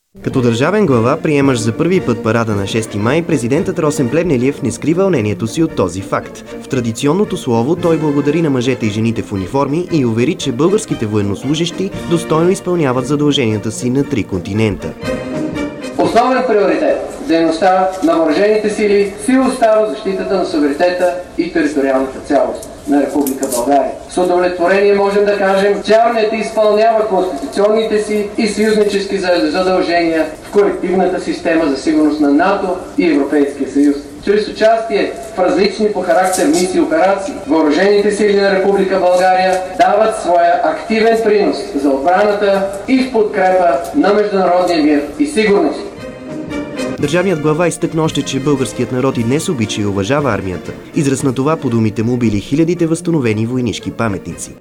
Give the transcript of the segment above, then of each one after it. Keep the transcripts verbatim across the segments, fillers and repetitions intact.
Като държавен глава, приемаш за първи път парада на шести май, президентът Росен Плевнелиев не скри вълнението си от този факт. В традиционното слово той благодари на мъжете и жените в униформи и увери, че българските военнослужещи достойно изпълняват задълженията си на три континента. Основен приоритет в дейността на въоръжените сили си остава защитата на суверенитета и териториалната цялост на Република България. С удовлетворение можем да кажем, че армията изпълнява конституционните си и съюзнически задължения в колективната система за сигурност на НАТО и Европейския съюз. Чрез участие в различни по характер мисии и операции, въоръжените сили на Република България дават своя активен принос за отбраната и в подкрепа на международния мир и сигурност. Държавният глава изтъкна още, че българският народ и днес обича и уважава армията. Израз на това по думите му били хилядите възстановени войнишки паметници.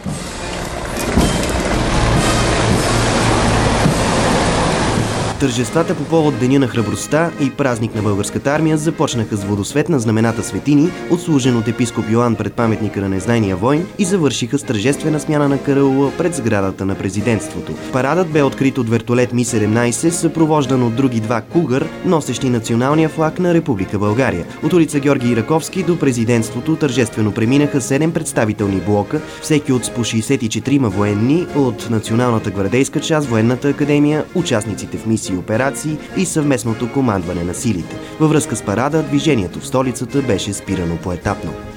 Тържествата по повод Деня на храбростта и празник на българската армия започнаха с водосвет на знамената светини, отслужен от епископ Йоан пред паметника на незнайния войн, и завършиха с тържествена смяна на караула пред сградата на президентството. Парадът бе открит от вертолет Ми седемнайсет, съпровождан от други два Кугър, носещи националния флаг на Република България. От улица Георги Раковски до президентството тържествено преминаха седем представителни блока, всеки от по шейсет и четирима военни от Националната гвардейска част, Военната академия, участниците в мисии и операции и съвместното командване на силите. Във връзка с парада, движението в столицата беше спирано поетапно.